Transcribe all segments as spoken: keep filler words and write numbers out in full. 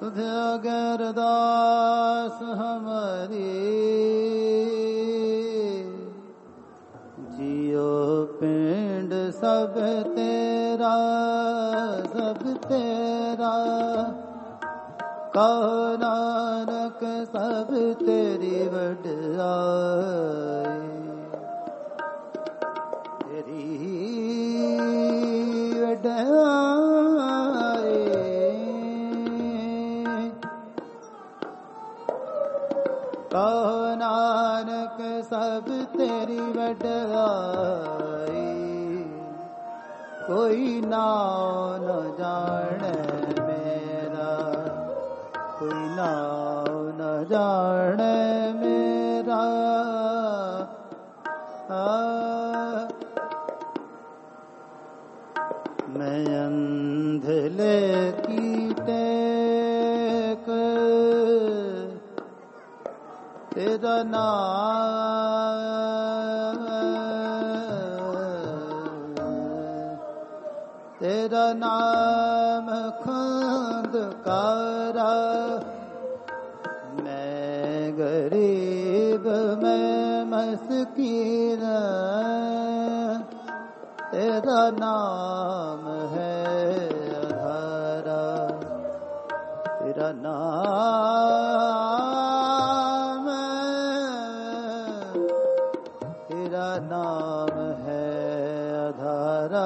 तुझे अगरदास हमारी जियो पिंड सब तेरा सब तेरा कहो नानक सब तेरी वडलाई तेरी वडलाई कहो नानक सब तेरी वडलाई कोई नाम न जाने मेरा कोई नाम न जाने मेरा आ, मैं अंधले की टेक तेरा नाम तेरा नाम खुद कारा मैं गरीब मैं मस्कीन तेरा नाम है अधारा तेरा नाम तेरा नाम है अधारा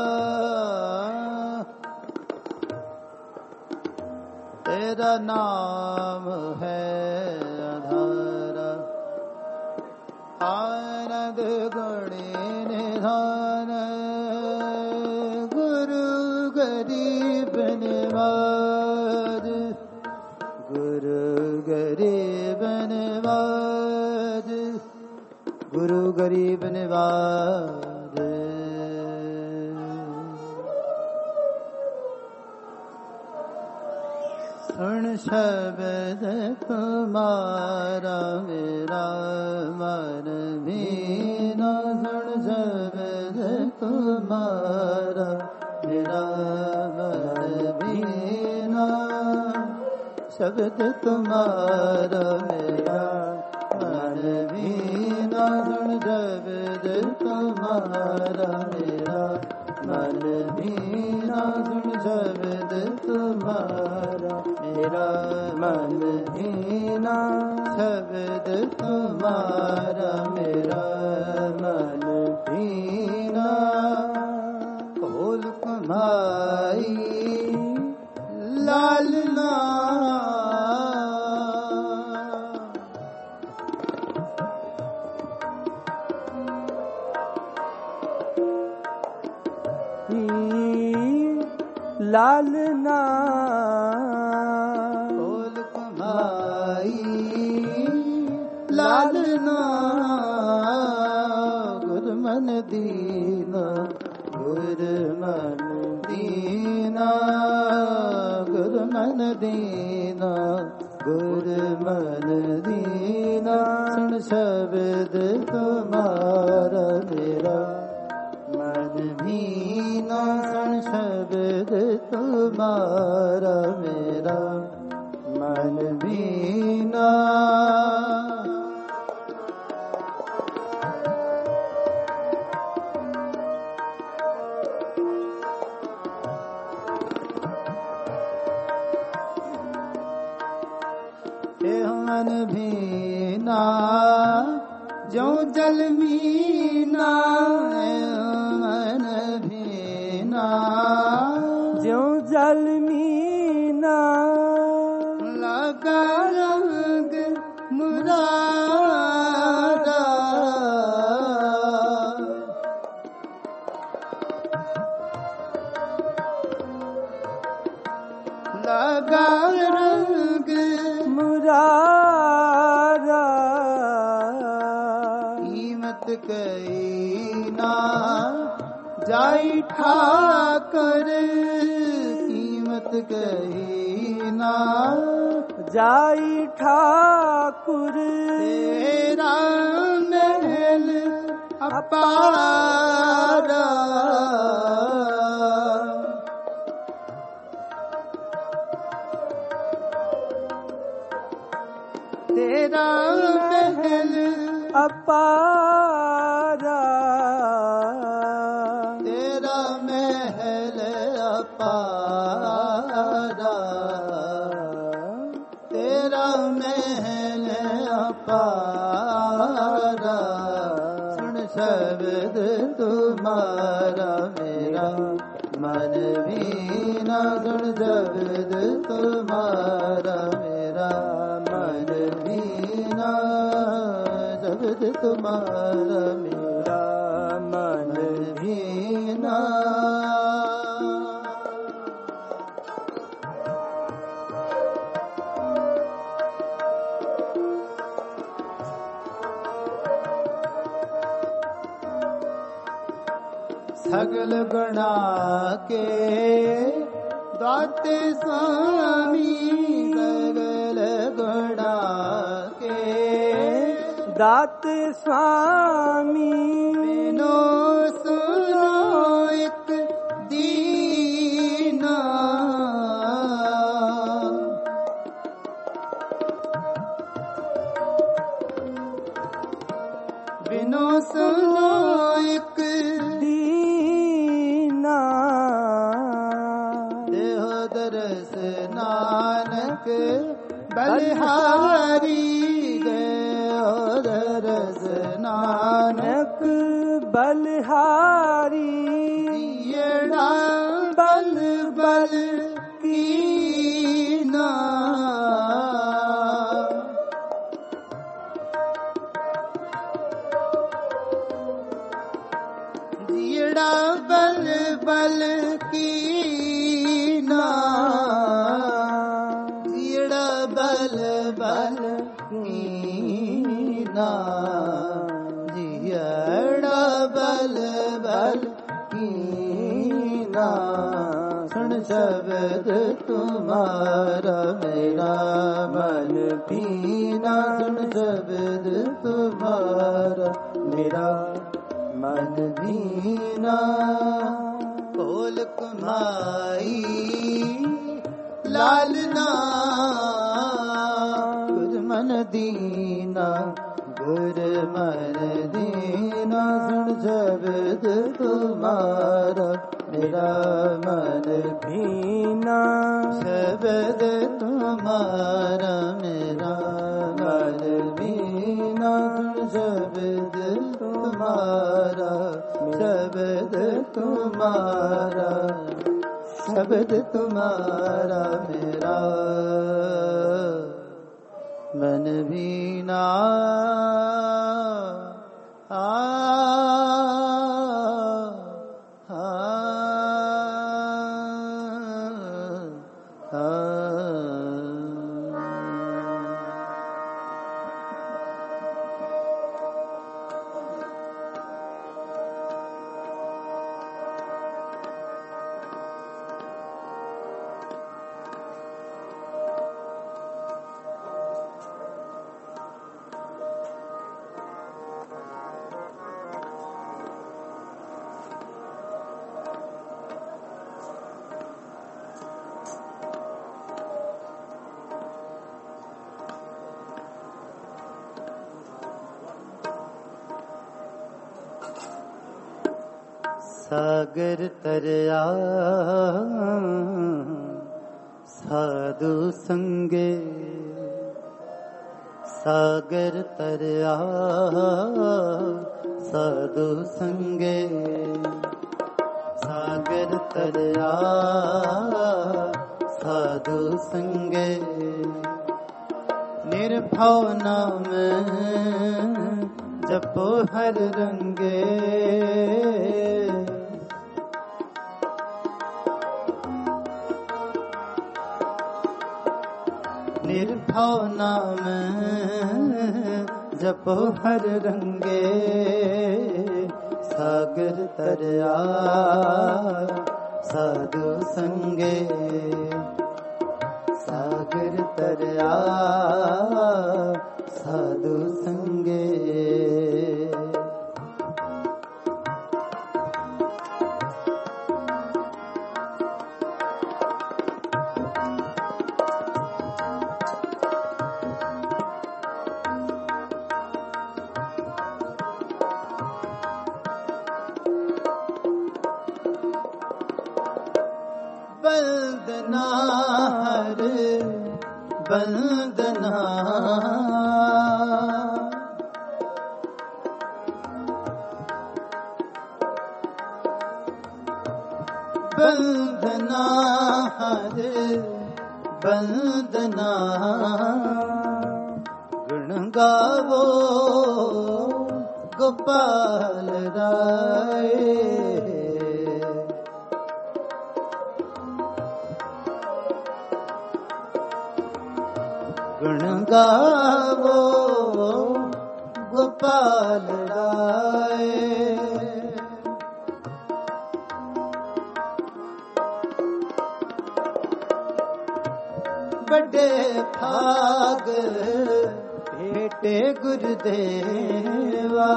तेरा नाम है अधारा आनंद गुणी निधान गुरु गरीब निवाज गुरु गरीब निवाज गुरु गरीब निवाज सुन शब्द तुम्हारा मेरा मन भीना सुन शब्द तुम्हारा मेरा मन भीना शब्द तुम्हारा मेरा मन भीना सुन शब्द तुम्हारा मेरा मन भीना सुन शब्द तुम्हारा मेरा मन भीना शब्द तुम्हारा मेरा मन भीना खोल कमाई लालना लालना खोल कमाई लालना गुरमन दीना गुरमन दीना गुरमन दीना गुरमन दीना सुन शब्द तुम्हारा मेरा मन भीना सुन शब्द तुम्हारा मेरा मन भीना मन भीना जो जल मीना मन भीना जो जल मीना लगा रंग मुरारा लगा रंग मुरारा कीमत कई ना जाई ठाकर कीमत कई ना जाई ठाकुर तेरा महल अपारा तेरा महल अपारा, तेरा महल अपारा, तेरा महल अपारा। सुन शब्द तुम्हारा मेरा मन भीना, सुन शब्द तुम्हारा मेरा मन भीना, शब्द तुम्हारा मेरा मन भीना। सगल गुणा के दाते स्वामी, सगल गुणा के दाते स्वामी। बिनो सुनो एक दीना, बिनो सुनो एक दीना। देहो दरस नानक बलिहारी, देहो दरस नानक बलिहारी। येड़ा बल बल कीना, येड़ा बल बल कीना, येड़ा बल बल कीना, येड़ा बल बल कीना। सुन शब्द तुम्हारा मेरा मन भीना, सुन शब्द तुम्हारा मेरा मन भीना। बोल कुमाई लालना, गुर मन दीना, गुर मन दीना। सुन शब्द तुम्हारा मेरा मन भीना, शब्द तुम्हारा मेरा मन भीना। शब्द तुम्हारा, शब्द तुम्हारा, शब्द तुम्हारा मेरा मन भीना। आ सागर तरया साधु संगे, सागर तरया साधु संगे, सागर तरया साधु संगे। निर्भव नाम जपो हर रंगे, निर्भव नाम जपो हर रंगे। सागर तरया साधु संगे, सागर तरया साधु संगे। हर बंदना बंदना हर बंदना गुण गावो गोपाल राय गुण गावो गोपाल राय बड़े भाग भेटे गुरुदेवा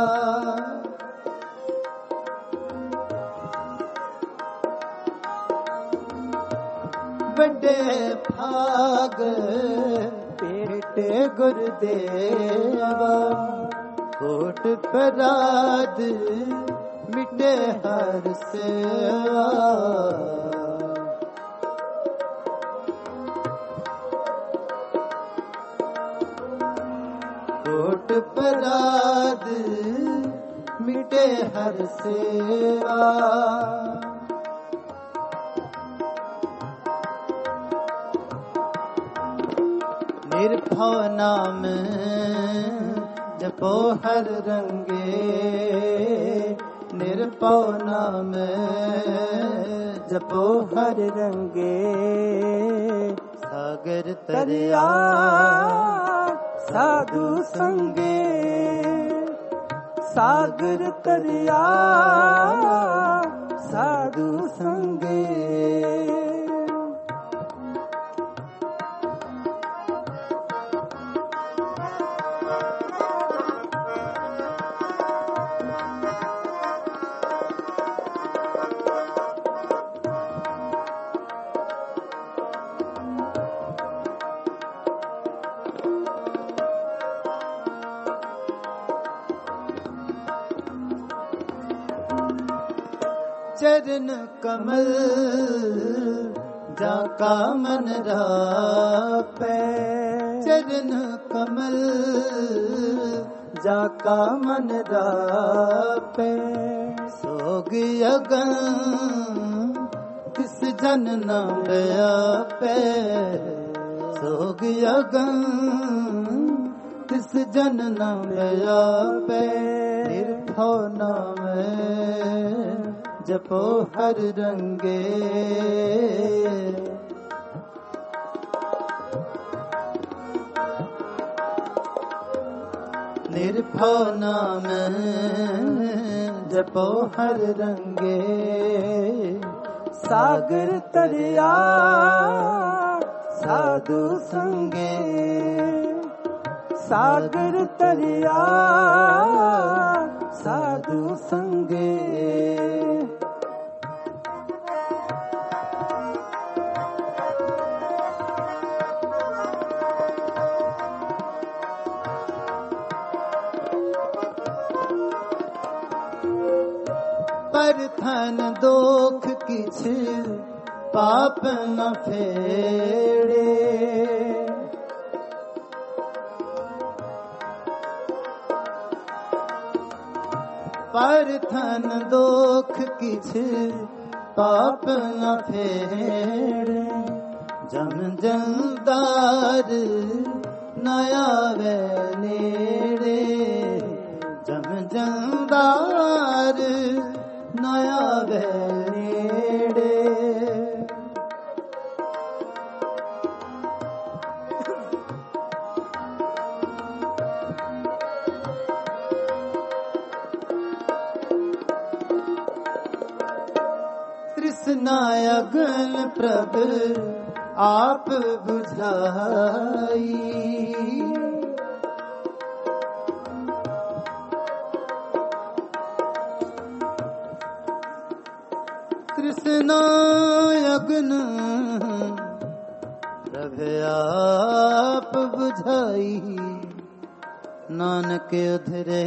बड़े भाग भेटे गुरुदेवा कोट पराध मिटे हर सेवा कोट पराध मिटे हर सेवा निर्भव नाम जपो हर रंगे निर्भव नाम जपो हर रंगे सागर तरिया साधु संगे सागर तरिया साधु संगे चरण कमल जाका मन रापे चरण कमल जाका मन रापे सोग अगन किस जन न पे सोग अगन किस जन न पे निर्भव नाम जपो हर रंगे निर्भव नाम जपो हर रंगे सागर तरिया साधु संगे सागर तरिया साधु संगे पर धन दोख किछ पाप न फेड़े पर धन दोख किछ पाप न फेड़े जम जलदार नया वे नेड़े जम जलदार नया वे नेड़े तृष्णायगन प्रभ आप बुझाई तृष्णायगन प्रभ आप बुझाई नानक उधरे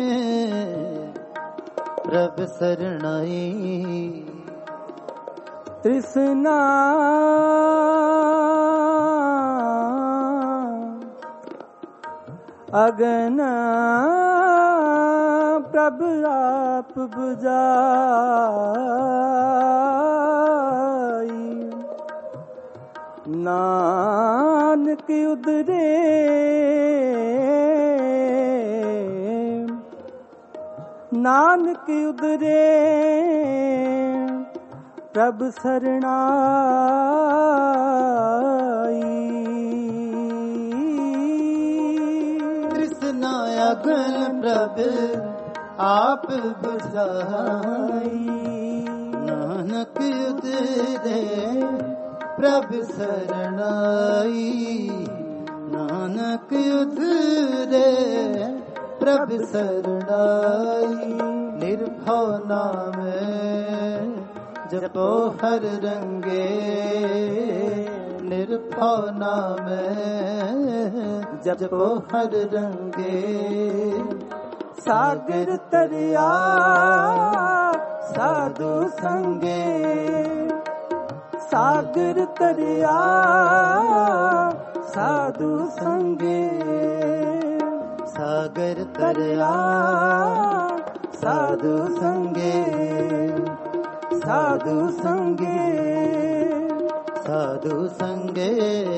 प्रभ शरणाई तृष्णा अगन प्रभु आप बुझाई। नानक उदरे नानक उदरे प्रभु शरणाई। तृष्णा अगन प्रभु आप बुझाई। नानक उदरे प्रभु शरणाई। नानक उदरे प्रभु शरणाई। निर्भव नाम जपो हर रंगे। निर्भव नाम जपो हर रंगे। सागर तरिया साधु संगे। सागर तरिया साधु संगे। सागर तरिया साधु संगे। साधु संगे साधु संगे।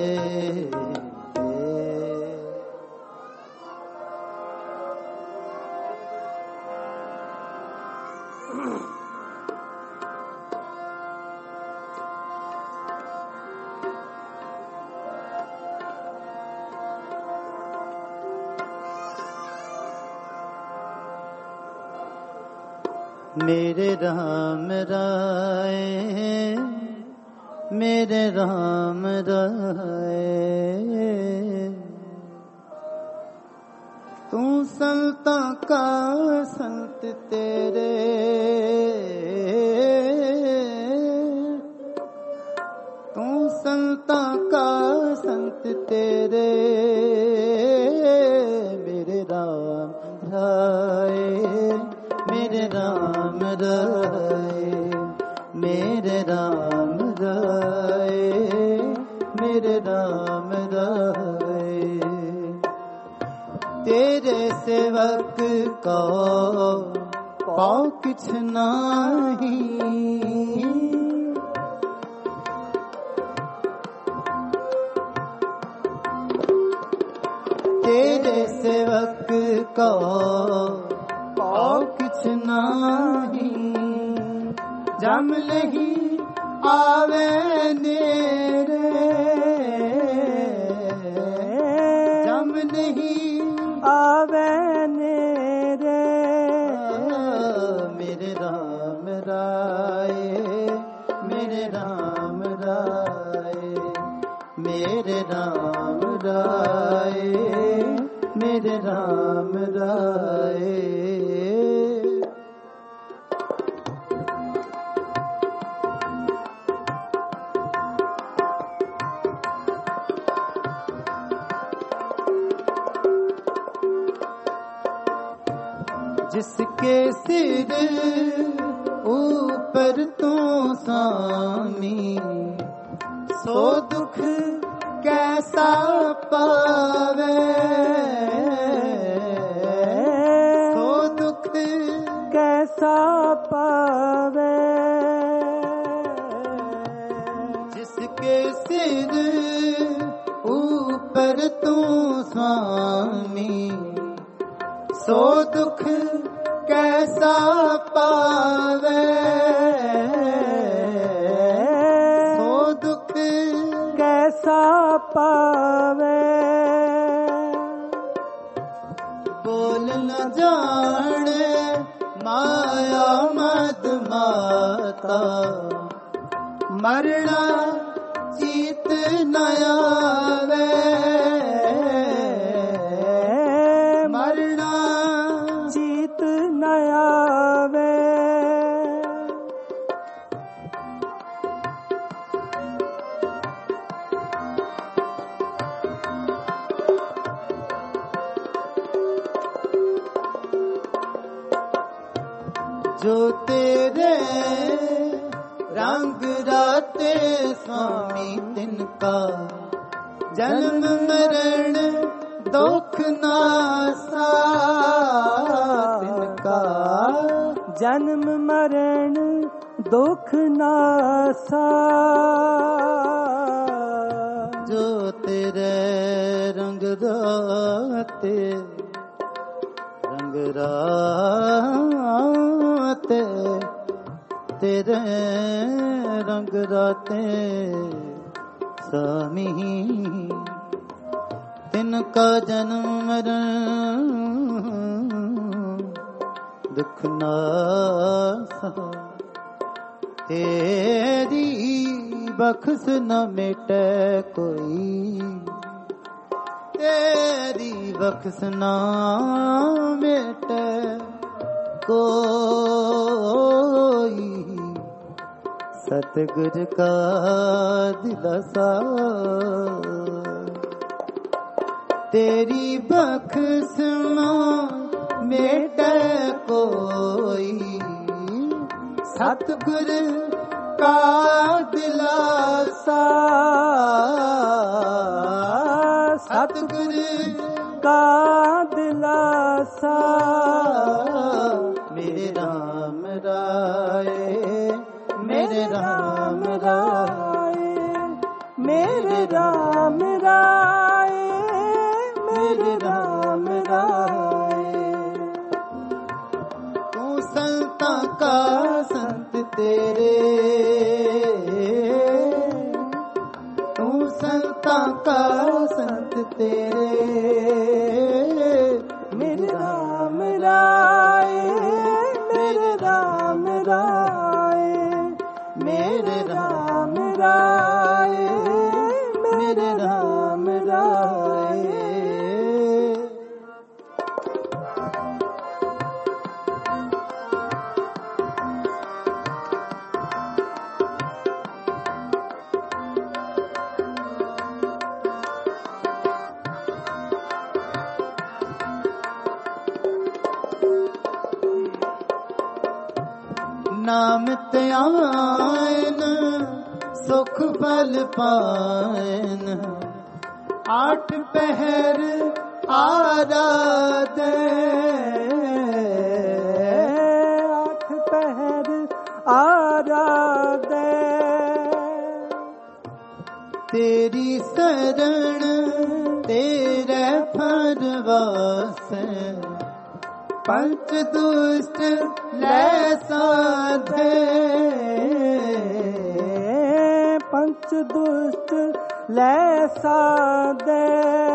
मेरे राम राय मेरे राम राय। तू संता का संत तेरे। तू संता का संत तेरे। मेरे राम राय मेरे राम राय। मेरे राम राय मेरे राम राय। तेरे सेवक को पाओ किछ नाही। तेरे सेवक को पाओ किछ नाही। जम लही आवे नेरे। जम नहीं आवे नेरे। मेरे राम राय मेरे राम राय। मेरे राम राय मेरे राम राय। जिसके सिर ऊपर तो स्वामी। सो दुख कैसा पावे। सो दुख कैसा पावे। जिसके सिर ऊपर तो स्वामी। सो दुख कैसा पावे। सो दुख कैसा पावे। बोल न जाने माया मद माता। मरना जीत न आवे। जो तेरे रंग राते स्वामी तिनका जन्म मरण दुख नासा तिनका जन्म मरण दुख नासा जो तेरे रंग राते रंग राते तेरे रंग राते स्वामी तिनका जन्म मरण दुख नासा तेरी बख्श न मिटे कोई तेरी बख्श न मिटे कोई सतगुर का दिलासा तेरी बख्श न मिटे कोई सतगुर का दिलासा सतगुर का दिलासा मेरे राम राय मेरे राम राय मेरे राम राय मेरे राम राय तू संता का संत तेरे तू संता का संत तेरे मेरे राम राय मेरे राम राय मेरे राम राय मेरे राम राय नाम त्यान सुख फल पान आठ पहर आराधे आठ पहर आराधे तेरी शरण तेरे फरवास पंच दुष्ट ले साधे पंच दुष्ट ले साधे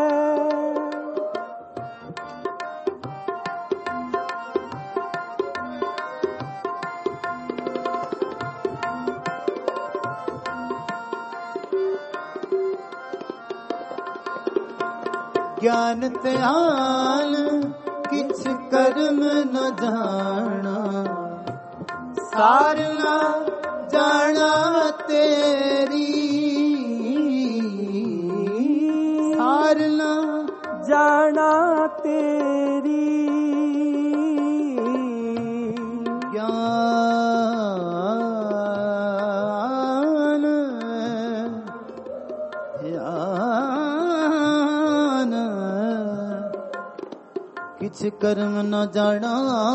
ज्ञान त्यान किछ कर्म न जाना सार न जाना तेरी सार न जाना तेरी ज्ञान ज्ञान किछ कर्म न जाना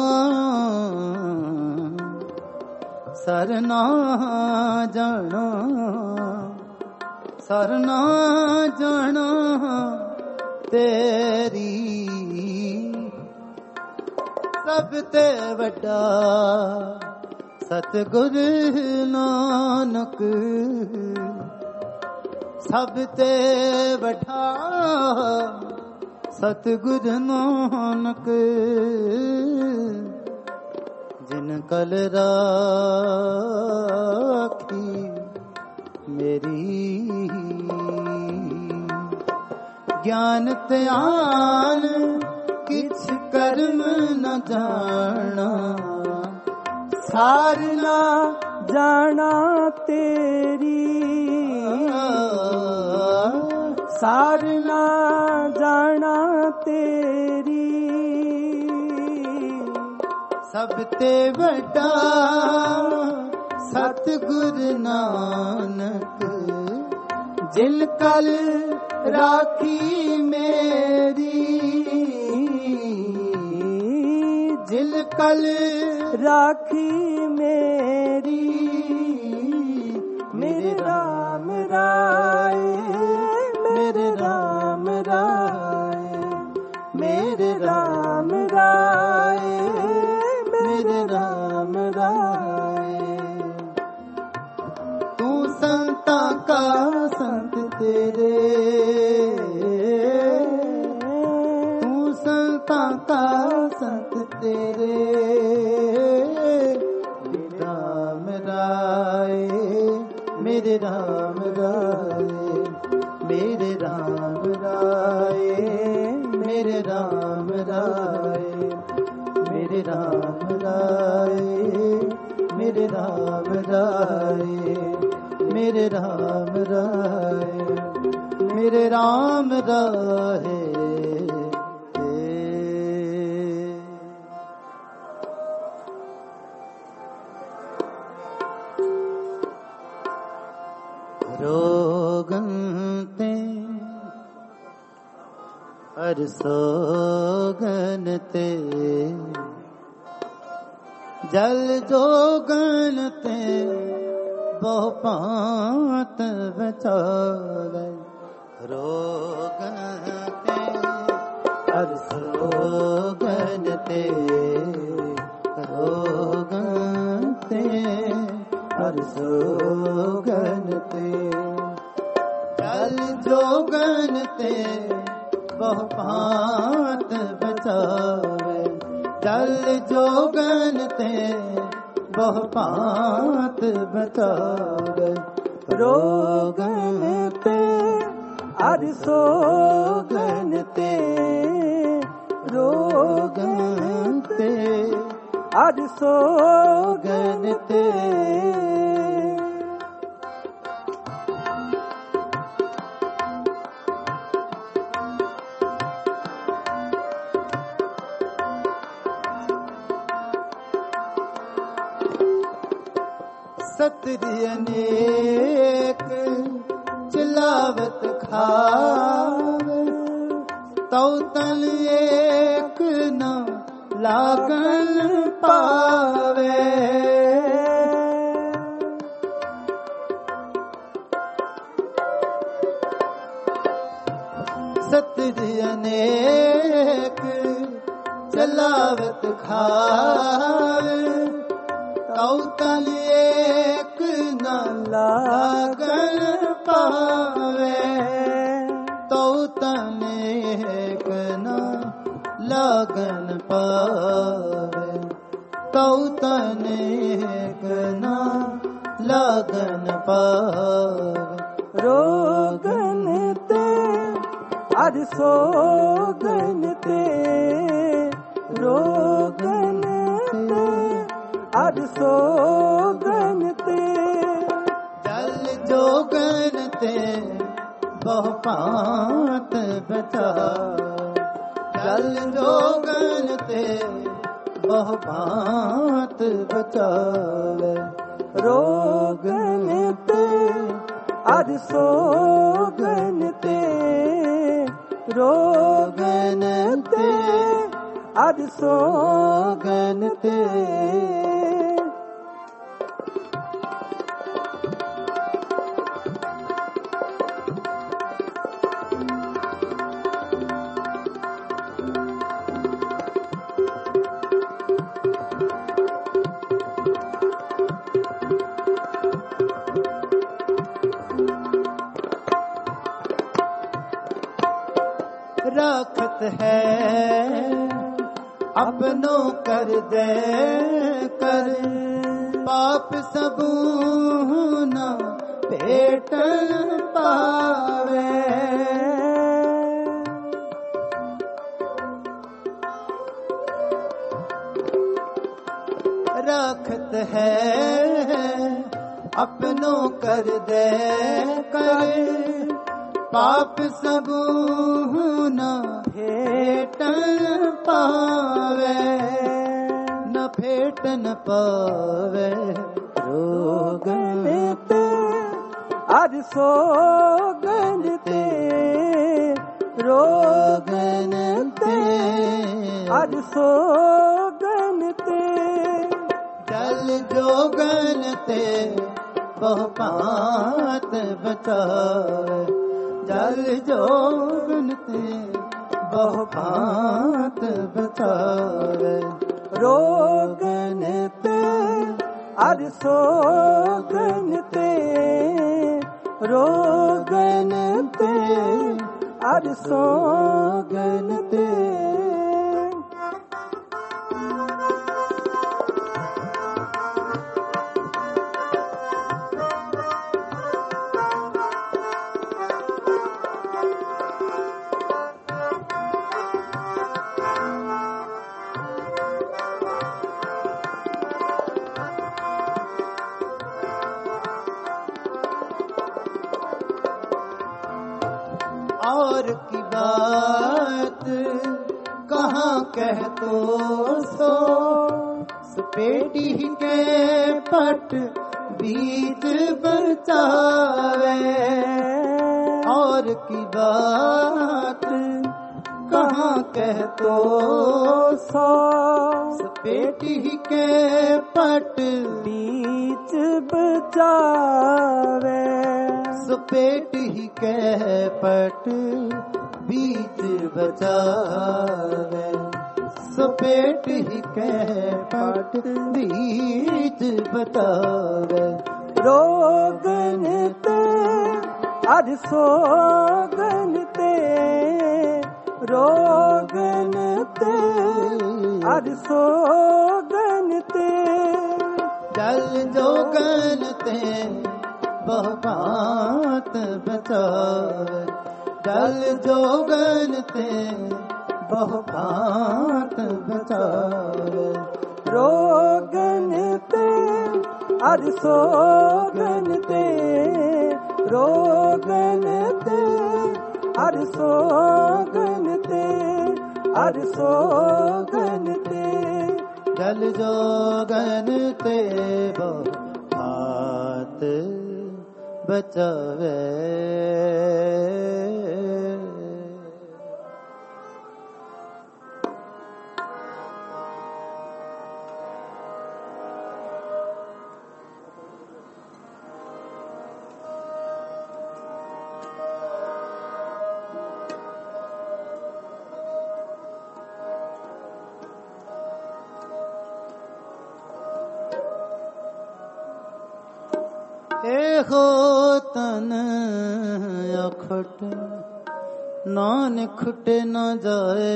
सरना जाना सरना जाना तेरी सब ते वड्डा सतगुर नानक सब ते वड्डा सतगुर नानक जिन कल राखी मेरी ज्ञान त्यान किछ कर्म न जाना सारना जाना तेरी सारना जाना तेरी सब ते वड्डा सतगुर नानक जिन कल राखी मेरी, जिन कल राखी मेरी, मेरे राम राय, मेरे राम राय, मेरे राम राय, मेरे राम राय। तू संता का संत तेरे, तू संता का संत तेरे, राम राय, मेरे राम राय, मेरे राम राय, मेरे राम राय, मेरे राम राय, मेरे राम राय, मेरे राम राय, मेरे राम राय। रोगन ते अरसोगन ते जल जोगन ते बहु पात बचावे। रोगन ते अरसोगन ते रोगन ते अरसोगन ते जल जोगन ते बहु पात बचावे। जल जोगन ते बहु पात बचावे। रोगन ते अरसोगन ते रोगन ते अरसोगन ते सतरी अनेक चिलावत खावे। तौ तन एक न लागन पावे। सतरी अनेक चिलावत खावे। तौ तन एक न लागन पावे। तौ तन एक न लागन पावे। तौ तन एक न लागन पावे। रोगन ते अरसोगन ते रोगन ते अरसोगन ते जल जोगन ते बहु पात बचावे। जल जोगन ते बहु पात बचावे। रोगन ते अरसोगन ते रोगन ते अरसोगन ते राखत है अपनों कर दे कर। पाप सबू न भेटन पावे। राखत है अपनों कर दे कर। पाप सबू न भेटन पावे। न भेटन पावे। रो रोगन ते आज सोगन ते रोगन ते आज सोगन ते जल जोगन ते बहुपात बचावे जल जोगन ते बहुपात बचावे रोगन ते आज सोगन ते रोगन ते आज सोगन ते और की बात कहाँ कह तो सो सपेटी के पट बीच बचावे और की बात कहाँ कह तो सो सपेटी के पट बीच बचावे सपेट ही कह पट बीच बचावे सपेट ही कह पट बीच बचावे रोगन ते आज सोगन ते रोगन ते आज सोगन ते जल जोगन ते बहुपात बचावे जल जोगन ते बहुपात बचावे रोगन ते आज सोगन ते रोगन ते आज सोगन ते आज सोगन ते जल जोगन ते बहुपात बचावे हो तन अखट नान खुटे न जाए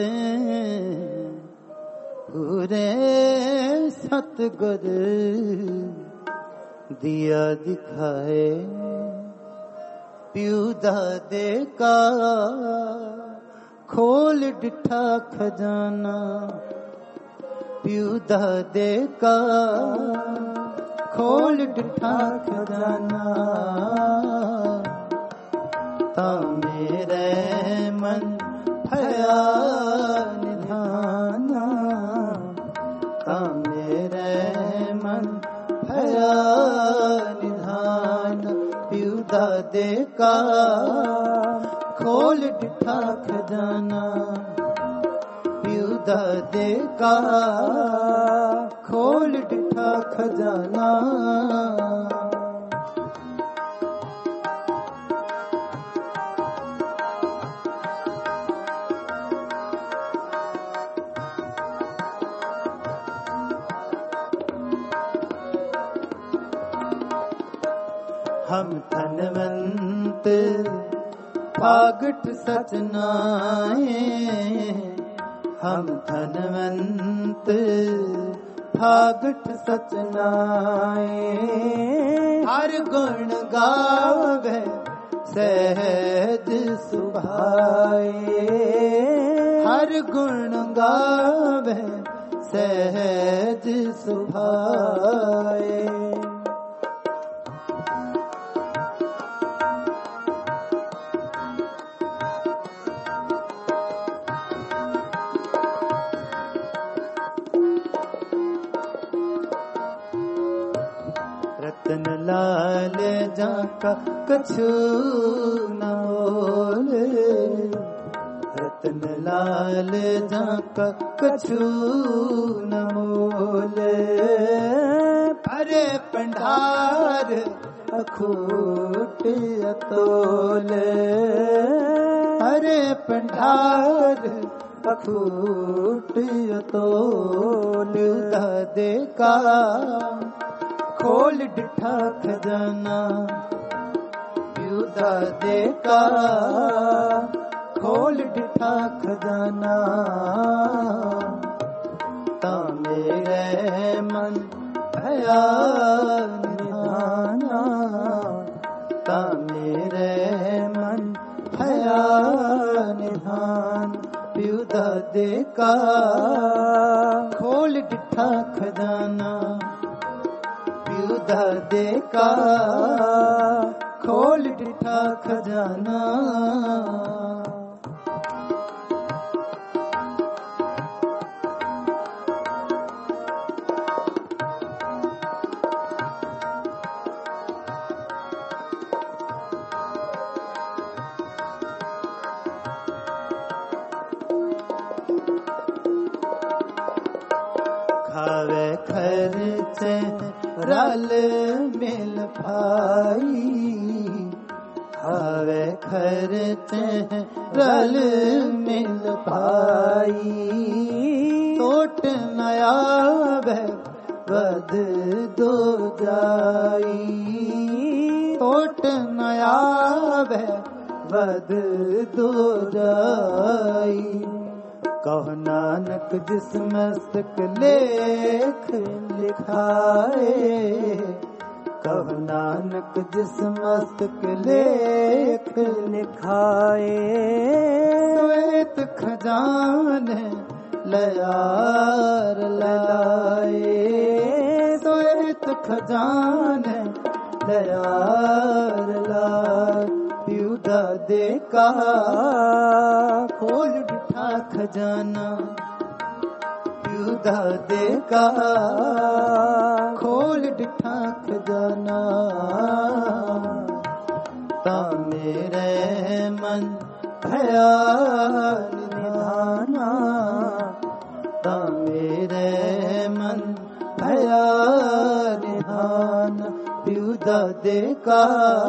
पूरे सतगुर दिया दिखाए प्यू दादे का खोल डिठा खजाना प्यू दादे का खोल डिठा खजाना ता मेरे मन भया निधाना ता मेरे मन भया निधाना प्यू दादे का खोल डिठा खजाना प्यू दादे का खोल डिठा खजाना हम धनवंत फागट सचनाए हम धनवंत फागट सचनाए हर गुण गावे सहज सुभाए हर गुण गावे सहज सुभाए रतन जाका कछु न मोल रतन लाल जाका कछु न मोल अरे पंडार अखूट अतोल अरे पंडार अखूट अतोल दादे का खोल डिठा खजाना दादे का खोल डिठा खजाना ता मेरे मन भया निधाना ता मेरे मन भया निधान प्यू दादे का खोल डिठा खजाना प्यू दादे का खोल डिठा खजाना खावे खर्चे रल मिल भाई खावे खर्चे रल मिल भाई टोट नया वध दो जाई टोट नया वध दो जाई कहो नानक जिस मस्तक लेख लिखाए कहो नानक जिस मस्तक लेख लिखाए श्वेत खजाने लयार लाए श्वेत खजाने लयार लाए प्यू दादे का खोल डिठा खजाना प्यू दादे का खोल डिठा खजाना ता मेरे मन भया निधाना ता मेरे मन भया निधान प्यू दादे का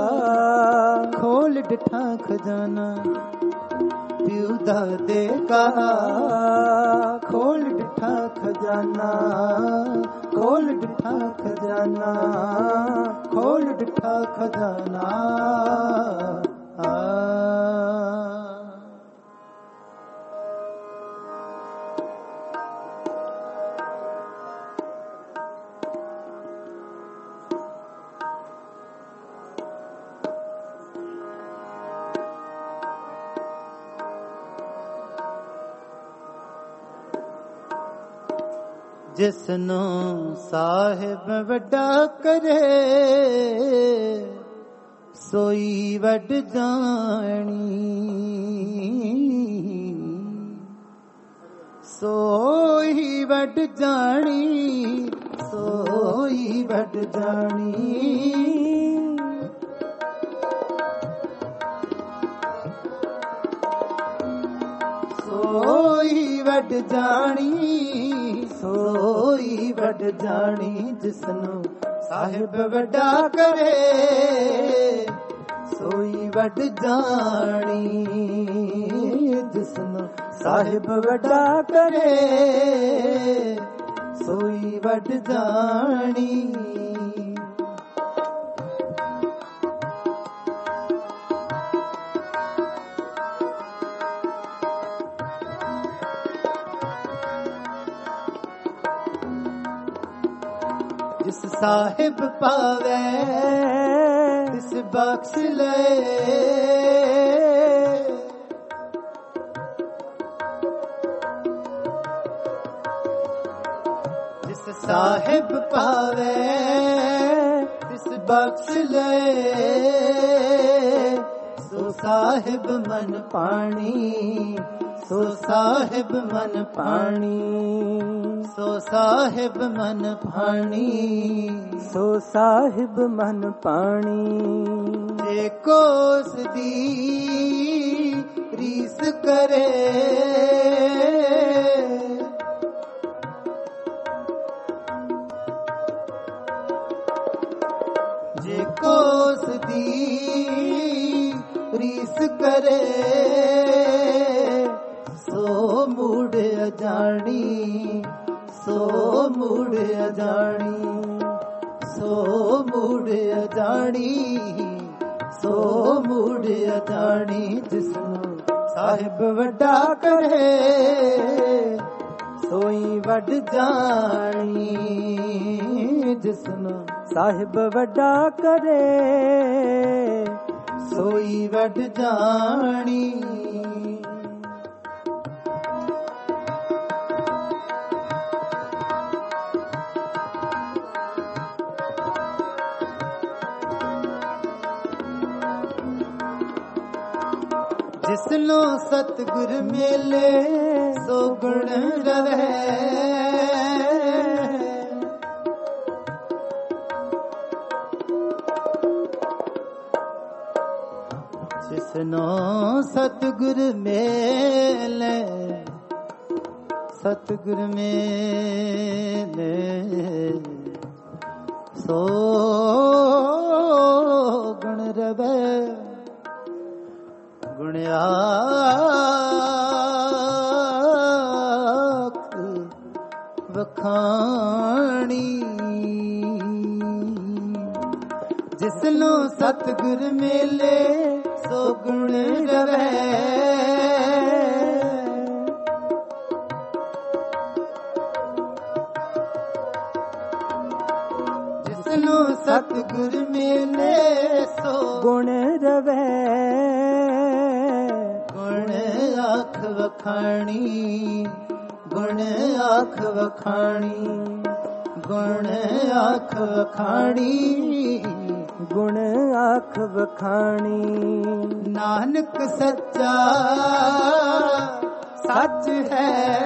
खोल डिठा खजाना प्यू दादे का खोल डिठा खजाना खोल डिठा खजाना खोल डिठा खजाना आ जिसनो साहिब वड्डा करे सोई वड जानी सोई वड जानी सोई वड जानी सोई वड जानी सोई वड जानी जिसनु साहिब वड्डा करे सोई वड जानी जिसनु साहिब वड्डा करे सोई वड जानी जिस साहिब पावे तिस बख्श ले जिस साहिब पावे तिस बख्श ले सो साहिब मन पानी सो साहिब मन पानी ਸੋ ਸਾਹਿਬ ਮਨ ਭਾਣੀ, ਸੋ ਸਾਹਿਬ ਮਨ ਪਾਣੀ। ਜੇ ਕੋਸ ਦੀ ਰੀਸ ਕਰੇ, ਜੇ ਕੋਸ ਦੀ ਰੀਸ ਕਰੇ, ਸੋ ਮੂੜ ਅਜਾਣੀ, ਸੋ ਮੂੜ ਅਜਾਣੀ, ਸੋ ਮੂੜ ਅਜਾਣੀ, ਸੋ ਮੂੜ ਅਜਾਣੀ। ਜਿਸਨੂੰ ਸਾਹਿਬ ਵੱਡਾ ਕਰੇ, ਸੋਈ ਵੱਡ ਜਾਣੀ। ਜਿਸਨੂੰ ਸਾਹਿਬ ਵੱਡਾ ਕਰੇ, ਸੋਈ ਵੱਡ ਜਾਣੀ। ਜਿਸਨੂੰ ਸਤਿਗੁਰ ਮੇਲੇ, ਸੋ ਗੁਣ ਰਵੈ। ਜਿਸਨੂੰ ਸਤਿਗੁਰ ਮੇਲੇ, ਸਤਿਗੁਰ ਮੇਲੇ, ਸੋ ਗੁਣ ਰਵੈ। ਗੁਣ ਆਖ ਵਖਾਣੀ। ਜਿਸਨੂੰ ਸਤਿਗੁਰ ਮੇਲੇ, ਸੋ ਗੁਣ ਰਵੈ। ਜਿਸਨੂੰ ਸਤਿਗੁਰ ਮੇਲੇ, ਸੋ ਗੁਣ ਰਵੈ। ਗੁਣ ਆਖ ਵਖਾਣੀ, ਗੁਣ ਆਖ ਵਖਾਣੀ, ਗੁਣ ਆਖ ਵਖਾਣੀ, ਗੁਣ ਆਖ ਵਖਾਣੀ। ਨਾਨਕ ਸੱਚਾ ਸੱਚ ਹੈ,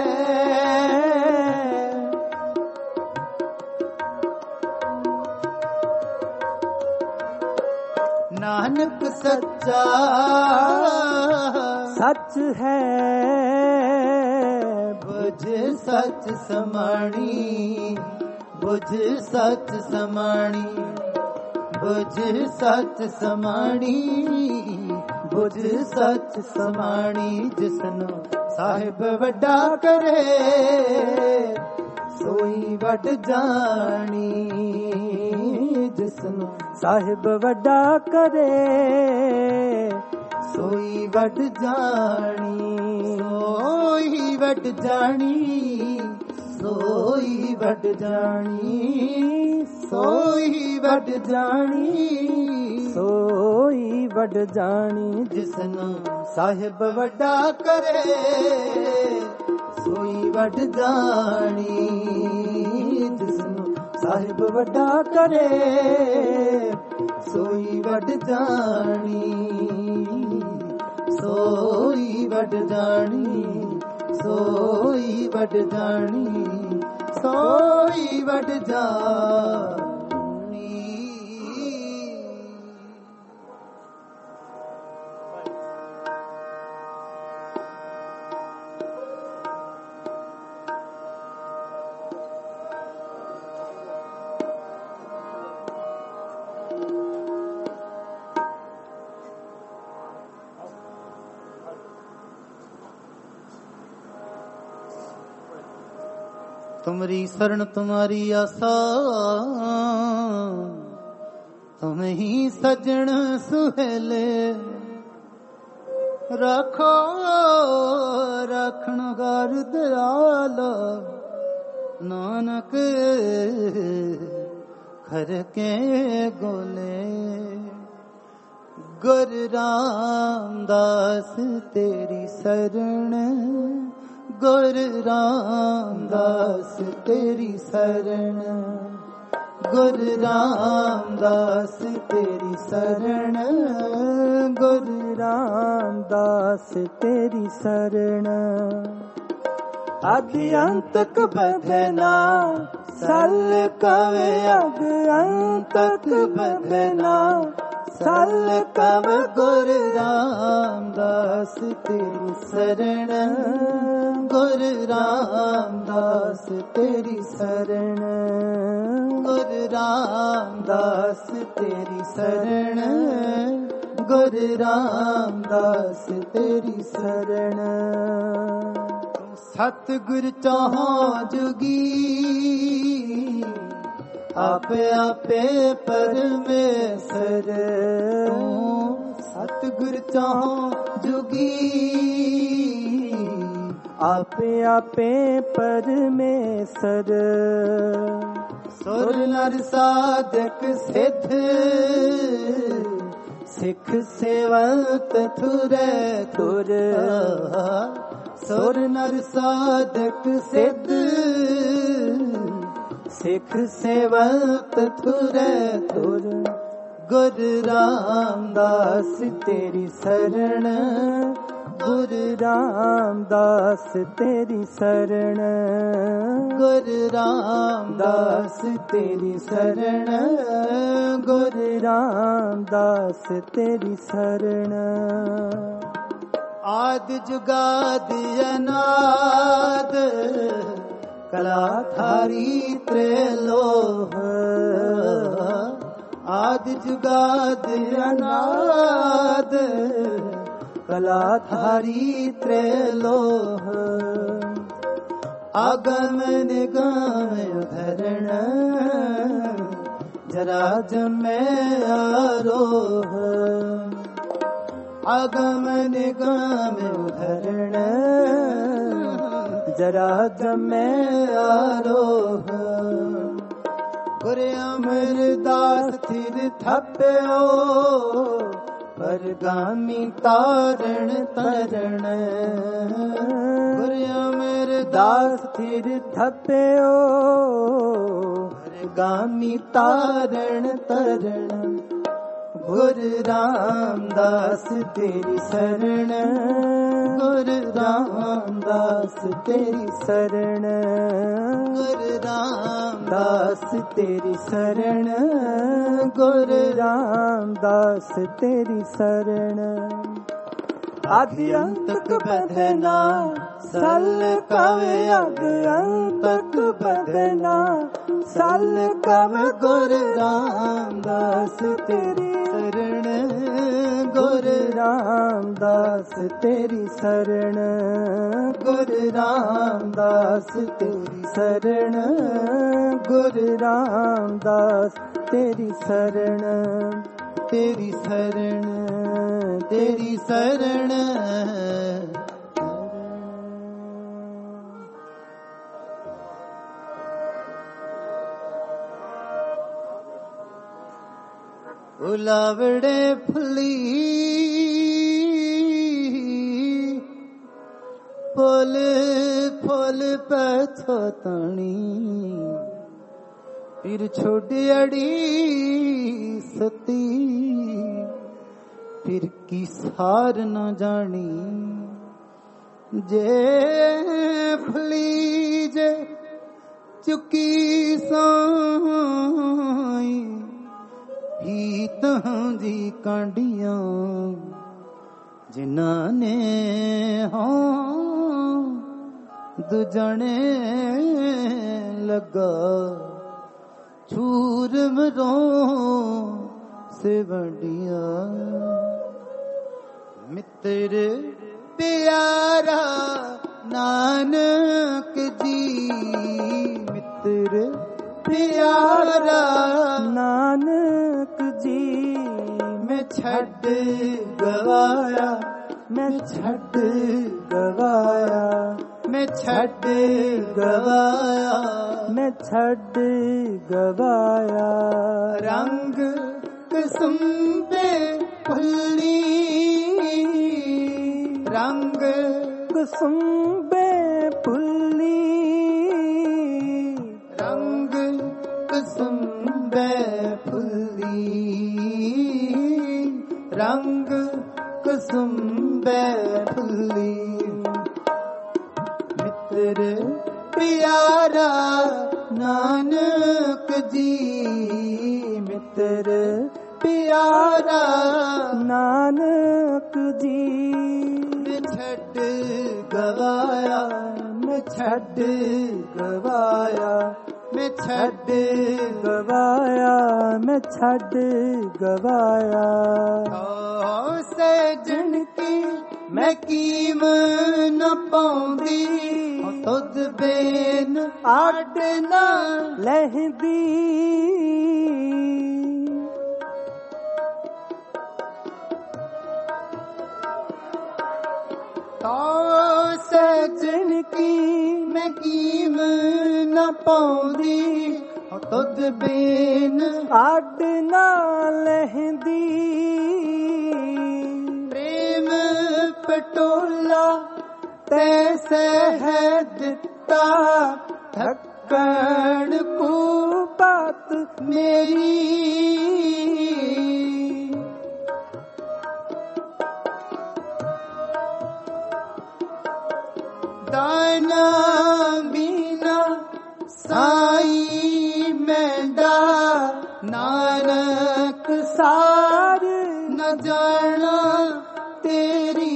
ਨਾਨਕ ਸੱਚਾ ਸੱਚ ਹੈ। ਬੁਝ ਸੱਚ ਸਮਾਣੀ, ਬੁਝ ਸੱਚ ਸਮਾਣੀ, ਬੁਝ ਸੱਚ ਸਮਾਣੀ, ਬੁਝ ਸੱਚ ਸਮਾਣੀ। ਜਿਸਨੂੰ ਸਾਹਿਬ ਵੱਡਾ ਕਰੇ, ਸੋਈ ਵੱਡ ਜਾਣੀ। ਜਿਸਨੂੰ ਸਾਹਿਬ ਵੱਡਾ ਕਰੇ, ਸੋਈ ਵੱਡ ਜਾਣੀ, ਸੋਈ ਵੱਡ ਜਾਣੀ, ਸੋਈ ਵੱਡ ਜਾਣੀ, ਸੋਈ ਵੱਡ ਜਾਣੀ, ਸੋਈ ਵੱਡ ਜਾਣੀ। ਜਿਸਨੂੰ ਸਾਹਿਬ ਵੱਡਾ ਕਰੇ, ਸੋਈ ਵੱਡ ਜਾਣੀ। ਜਿਸਨੂੰ ਸਾਹਿਬ ਵੱਡਾ ਕਰੇ, ਸੋਈ ਵੱਡ ਜਾਣੀ, ਸੋਈ ਵੱਡ ਜਾਣੀ, ਸੋਈ ਵੱਡ ਜਾਣੀ, ਸੋਈ ਵੱਡ ਜਾਣੀ। तुमरी शरण तुम्हारी आसा, तुम ही सजन सुहेले। रखो रखन गार दयाल, नानक खर के गोले। गुरु रामदास तेरी शरण, गुरु रामदास तेरी शरण, गुरु रामदास तेरी शरण, गुरु रामदास तेरी शरण। आदि अंतक बधना सल कव अग अंतक बधना सल कव गुरु रामदास तेरी शरण गुरु रामदास तेरी शरण गुरु रामदास तेरी शरण गुरु रामदास तेरी शरण सतगुर चाहो जुगी आपे आपे परमेश्वर सतगुर चाहो जुगी आपे आपे परमेश्वर सुर नर साधक सिद्ध सिख सेवत थुरे थुर सुर नर साधक सिद्ध सिख सेवत थुरे थुर गुरु रामदास तेरी शरण गुरु रामदास तेरी शरण गुरु रामदास तेरी शरण गुरु रामदास तेरी शरण आदि जुगादि अनाद कलाधारी त्रैलोह आदि जुगादि अनाद कलाधारी त्रैलोह आगम निगम उधरण जरा जमे आरोह आगम निगम उधरण जरा जमे आरोह गुरु अमरदास थिर थप्यो परगामी तारण तरण गुरु अमरदास थिर थप्यो परगामी तारण तरण गुरु रामदास तेरी शरण गुरु रामदास तेरी शरण गुरु रामदास तेरी शरण गुरु रामदास तेरी शरण आदि अंतक बधना सल कव अग अंतक बधना सल कव गुरु रामदास तेरी शरण गुरु रामदास तेरी शरण गुरु रामदास तेरी शरण गुरु रामदास तेरी शरण तेरी शरण तेरी शरण उलावड़े फुली फुल फुल पछतानी फिर छोड़ी अड़ी सती फिर की सार न जानी जे फली जे चुकी साई पीतां दी कांडियां जिन्हां ने हाँ दुजने लगा छूर मरो से वडिया मित्र प्यारा नानक जी मित्र प्यारा नानक जी मैं छड़ गवाया मैं छड़ गवाया मैं छड़ गवाया मैं छड़ गवाया रंग कुसुम्बे फुल्ली रंग कुसुम्बे फुल्ली रंग कुसुम्बे फुल्ली रंग कुसुम्बे फुल्ली मित्र ਪਿਆਰਾ ਨਾਨਕ ਜੀ ਮਿੱਤਰ ਪਿਆਰਾ ਨਾਨਕ ਜੀ ਮੈਂ ਛੱਡ ਗਵਾਇਆ ਮੈਂ ਛੱਡ ਗਵਾਇਆ ਮੈਂ ਛੱਡ ਗਵਾਇਆ ਮੈਂ ਛੱਡ ਗਵਾਇਆ ਓ ਸਜਣ ਕੀ ਮੈਂ ਕੀਮ ਨ ਪਾਉਂਦੀ ਤੁਧ ਬੇਨ ਆਡ ਨਾ ਲਹਿੰਦੀ ਤੋ ਸਜਣ ਕੀ ਮੈਂ ਕੀਮ ਨ ਪਾਉਂਦੀ ਤੁਧ ਬੇਨ ਆਡ ਨਾ ਲਹਿੰਦੀ ਪ੍ਰੇਮ ਪਟੋਲਾ ਤੈ ਸਹਿ ਦਿੱਤਾ ਢੱਕਣ ਕੋ ਬਾਤ ਮੇਰੀ ਦਾਨਾ ਬੀਨਾ ਸਾਈ ਮੈਂਡਾ ਨਾਨਕ ਸਾਰ ਨ ਜਾਣਾ ਤੇਰੀ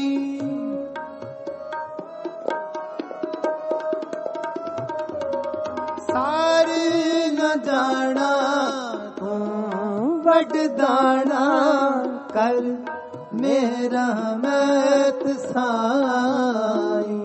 ਸਾਰ ਨ ਜਾਣਾ ਤੂੰ ਵਡਦਾਣਾ ਕਰ ਮੇਰਾ ਮਤ ਸਾਈ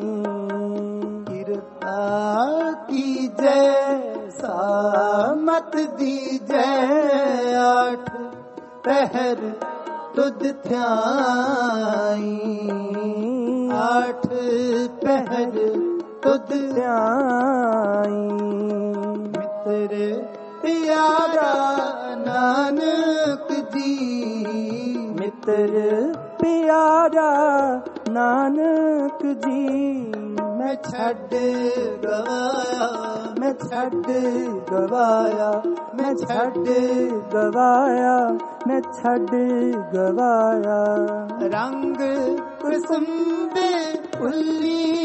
ਕਿਰਪਾ ਕੀਜੈ ਸਾਮਤ ਦੀਜੈ ਆਠ ਪਹਿਰ ਤੁਧ ਧਿਆਈ ਆਠ ਪਹਿਰ ਤੁਧ ਧਿਆਈ ਮਿੱਤਰ ਪਿਆਰਾ ਨਾਨਕ ਜੀ ਮਿੱਤਰ ਪਿਆਰਾ ਨਾਨਕ ਜੀ ਮੈਂ ਛੱਡ ਗਵਾਇਆ ਮੈਂ ਛੱਡ ਗਵਾਇਆ ਮੈਂ ਛੱਡ ਗਵਾਇਆ ਮੈਂ ਛੱਡ ਗਵਾਇਆ ਰੰਗ ਕੁਸੁੰਬੇ ਫੁੱਲੀ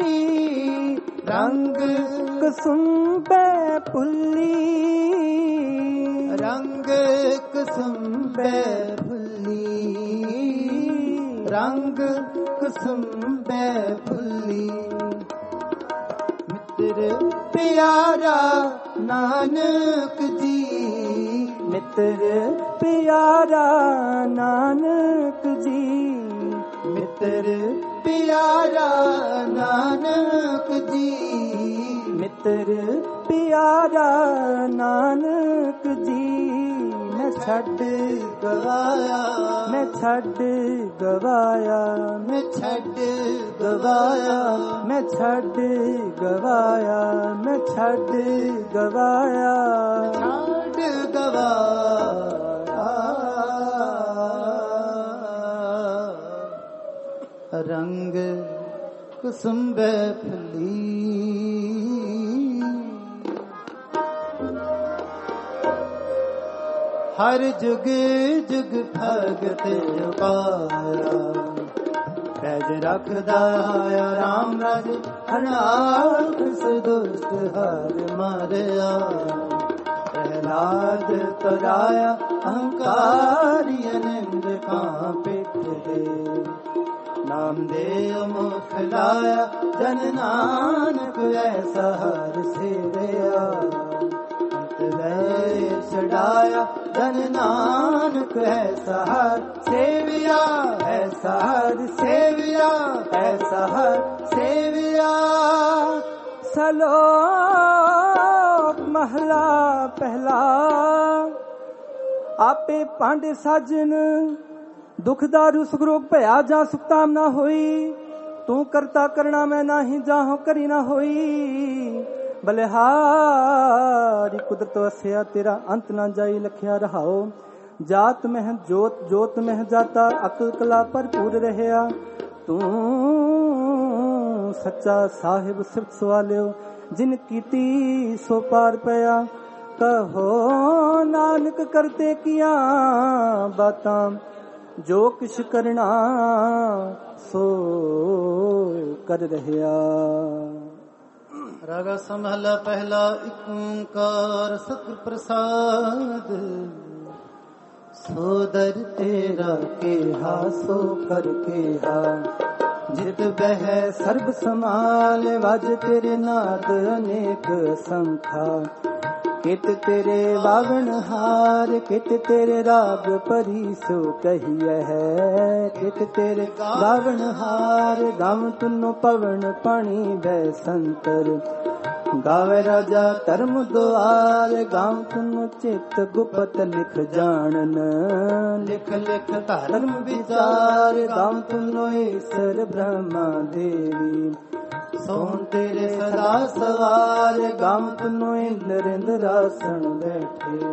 ਰੰਗ ਕੁਸੁੰਬੇ ਪੁੱਲੀ ਰੰਗ ਕੁਸੁੰਬੇ ਫੁੱਲੀ ਰੰਗ ਕੁਸੁੰਬੇ ਫੁੱਲੀ ਮਿੱਤਰ ਪਿਆਰਾ ਨਾਨਕ ਜੀ ਮਿੱਤਰ ਪਿਆਰਾ ਨਾਨਕ ਜੀ ਮਿੱਤਰ ਪਿਆਰਾ ਨਾਨਕ ਜੀ ਮਿੱਤਰ ਪਿਆਰਾ ਨਾਨਕ ਜੀ ਮੈਂ ਛੱਡ ਗਵਾਇਆ ਮੈਂ ਛੱਡ ਗਵਾਇਆ ਮੈਂ ਛੱਡ ਗਵਾਇਆ ਮੈਂ ਛੱਡ ਗਵਾਇਆ ਮੈਂ ਛੱਡ ਗਵਾਇਆ ਛੱਡ ਗਵਾਇਆ ਰੰਗ ਕੁਸੁੰਬੇ ਫੁੱਲੀ ਹਰ ਜੁਗ ਜੁਗ ਭਗਤ ਉਪਾਇਆ ਪੈਜ ਰੱਖਦਾ ਆਇਆ ਰਾਮ ਰਾਜ ਹਨਾਖ ਸਦੁਸ਼ਟ ਹਰ ਮਾਰਿਆ ਪ੍ਰਹਿਲਾਦ ਤਰਾਇਆ ਅਹੰਕਾਰੀ ਅਨੰਦ ਕਾਂ ਪਿੱਠ ਦੇ ਨਾਮ ਦੇ ਮੁਖ ਲਾਇਆ ਜਨ ਨਾਨਕ ਐਸਾ ਹਰ ਸੇਵਿਆ ਲੈ ਛਡਾਇਆ ਜਨ ਨਾਨਕ ਐਸਾ ਹਰ ਸੇਵਿਆ ਐਸਾ ਹਰ ਸੇਵਿਆ ਐਸਾ ਹਰ ਸੇਵਿਆ ਸਲੋਕ ਮਹਲਾ ਪਹਿਲਾ ਆਪੇ ਭਾਂਡੇ ਸਾਜਨ ਦੁਖ ਦਾਰੂ ਸੁਖ ਰੋਗ ਭਇਆ ਜਾਂ ਸੁਖਤਾਮ ਨਾ ਹੋਈ ਤੂੰ ਕਰਤਾ ਕਰਣਾ ਮੈਂ ਨਾਹੀ ਜਾਹੋ ਕਰੀ ਨਾ ਹੋਈ ਬਲਿਹਾਰੀ ਕੁਦਰਤ ਵਸਿਆ ਤੇਰਾ ਅੰਤ ਨਾ ਜਾਈ ਲਖਿਆ ਰਹਾਓ ਜਾਤ ਮਹਿ ਜੋਤ ਜੋਤ ਮਹਿ ਜਾਤਾ ਅਕਲ ਕਲਾ ਭਰਪੂਰ ਰਹਿਆ ਤੂੰ ਸੱਚਾ ਸਾਹਿਬ ਸਿਫਤ ਸਵਾਲਿਓ ਜਿਨ ਕੀਤੀ ਸੋ ਪਾਰ ਪਿਆ ਕਹੋ ਨਾਨਕ ਕਰਤੇ ਕੀਆਂ ਬਾਤਾਂ ਜੋ ਕਿਛ ਕਰਨਾ ਸੋ ਕਰ ਰਹਿਆ ਰਾਗਾ ਸਮਹਲਾ ਪਹਿਲਾ ਇੱਕ ਓੰਕਾਰ ਸਤਿਗੁਰ ਪ੍ਰਸਾਦ। ਸੋਦਰ ਤੇਰਾ ਕੇਹਾ ਸੋ ਕਰ ਕੇਹਾ, ਜਿਤ ਬਹਿ ਸਰਬ ਸਮਾਲ ਵਜ ਤੇਰੇ ਨਾਦ ਅਨੇਕ ਸੰਖਾ। ਕਿਤ ਤੇਰੇ ਵਾਵਣ ਹਾਰ ਕਿਤ ਤੇਰੇ ਰਾਗ ਪਰੀ ਸੋ ਕਹੀਐ ਹੈ। ਕਿਤ ਤੇਰੇ ਵਾਵਣ ਹਾਰ ਗਮ ਤੁਨੋ ਪਵਨ ਪਾਣੀ ਬੈ ਸੰਤਰ। ਗਾਵੇ ਰਾਜਾ ਧਰਮ ਦੁਆਰ ਗਾਮ ਤੁਨੋ ਚਿਤ ਗੁਪਤ ਲਿਖ ਜਾਣਨ। ਲਿਖ ਲਿਖ ਧਰਮ ਵਿਚਾਰ ਗਾਮ ਤੁਨੋ ਈਸ਼ਰ ਬ੍ਰਹਮਾ ਦੇਵੀ। ਸੋਣ ਤੇਰੇ ਸਦਾ ਸਵਾਰ ਗਾਮ ਤੁਨੋ ਇੰਦਰ ਇੰਦਰਾਸਣ ਬੈਠੇ।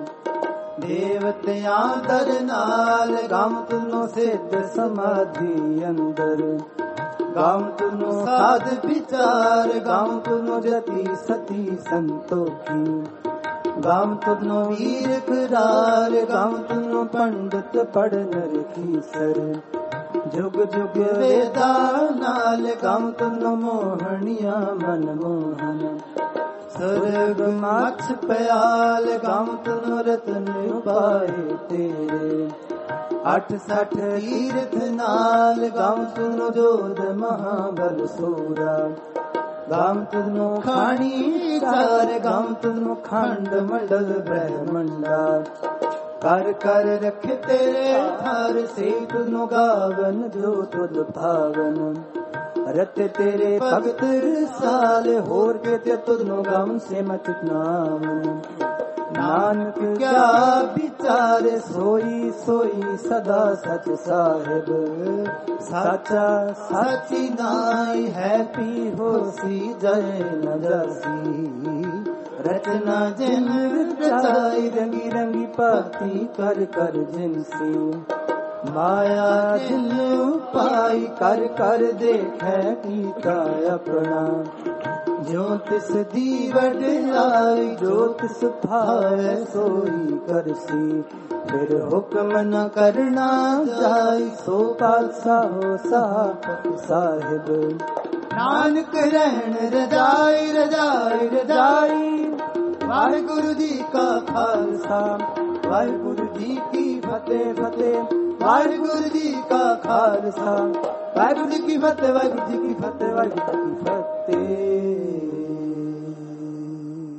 ਦੇਵਤਿਆਂ ਦਰ ਨਾਲ ਗਾਮ ਤੁਨੋ ਸਿੱਧ ਸਮਾਧੀ ਅੰਦਰ। ਗਾਮ ਤੁਨੋ ਸਾਧ ਵਿਚਾਰ ਗਾਮ ਤੁਨੋ ਜਤੀ ਸਤੀ ਸੰਤੋਖੀ। ਗਾਮ ਤੁਨੋ ਵੀਰ ਖਰਾਰ ਗਾਮ ਤੁਨੋ ਪੰਡਤ ਪੜਨ ਰਖੀਸਰ। ਜੁਗ ਜੁਗ ਵੇਦਾ ਨਾਲ ਗਾਮ ਤੁਨੋ ਮੋਹਣੀਆਂ ਮਨ ਮੋਹਨ। ਸਰਗ ਮਛ ਪਿਆਲ ਗਾਮ ਤੁਨੋ ਰਤਨ ਉਪਾਏ ਤੇਰੇ। ਅਠ ਸਠ ਤੀਰਥ ਨਾਲ ਗਾਮ ਤੁਨੋ ਜੋਧ ਮਹਾਬਲ ਸੂਰਾ। ਗਾਮ ਤੁਨੋ ਖਾਣੀ ਚਾਰ ਗਾਮ ਤੁਨੋ ਖੰਡ ਮੰਡਲ ਬ੍ਰਹਮੰਡਾ। ਕਰ ਕਰ ਰਖੇ ਤੇਰੇ ਹਰ ਸੇ ਤੁਨੋ ਗਾਵਨ ਜੋ ਤੁਧ ਭਾਵਨ। ਰਤ ਤੇਰੇ ਭਗਤ ਰਸਾਲ ਹੋਰ ਕੇ ਤੇ ਤੁਧਨੋ ਗਾਵਨ ਸੇ ਮਚ ਨਾਮਨ। ਨਾਨਕ ਕਿਆ ਵਿਚਾਰ ਸੋਈ ਸੋਈ ਸਦਾ ਸਚ ਸਾਹਿਬ। ਸਾਚਾ ਸਾਚੀ ਨਾਈ ਹੈ ਪੀ ਹੋਸੀ ਜੈ ਨ ਜਾਸੀ। ਰਚਨਾ ਜਿਨ ਰਚਾਈ ਰੰਗੀ ਰੰਗੀ ਭਗਤੀ ਕਰ ਕਰ ਜਿਨਸੀ। ਮਾਇਆ ਜਿਨ ਉਪਾਈ ਕਰ ਕਰ ਦੇਖੈ ਕੀਤਾ ਆਪਣਾ। ਜੋ ਤਿਸ ਦੀ ਵਡਿਆਈ ਜੋ ਤਿਸ ਭਾਵੈ ਸੋਈ ਕਰਸੀ। ਫਿਰ ਹੁਕਮ ਨ ਕਰਨਾ ਜਾਈ ਸੋ ਪਾਤਸ਼ਾਹ ਸਾਹਿਬ ਸਾਹਿਬ। ਨਾਨਕ ਰਹਿਣ ਰਜਾਈ ਰਜਾਈ ਰਜਾਈ। ਵਾਹਿਗੁਰੂ ਜੀ ਕਾ ਖਾਲਸਾ ਵਾਹਿਗੁਰੂ ਜੀ ਕੀ ਫਤਿਹ ਫਤਿਹ। ਵਾਹਿਗੁਰੂ ਜੀ ਕਾ ਖਾਲਸਾ ਵਾਹਿਗੁਰੂ ਜੀ ਕੀ ਫਤਿਹ ਵਾਹਿਗੁਰੂ ਜੀ ਕੀ ਫਤਿਹ ਵਾਹਿਗੁਰੂ ਜੀ ਕੀ ਫਤਿਹ।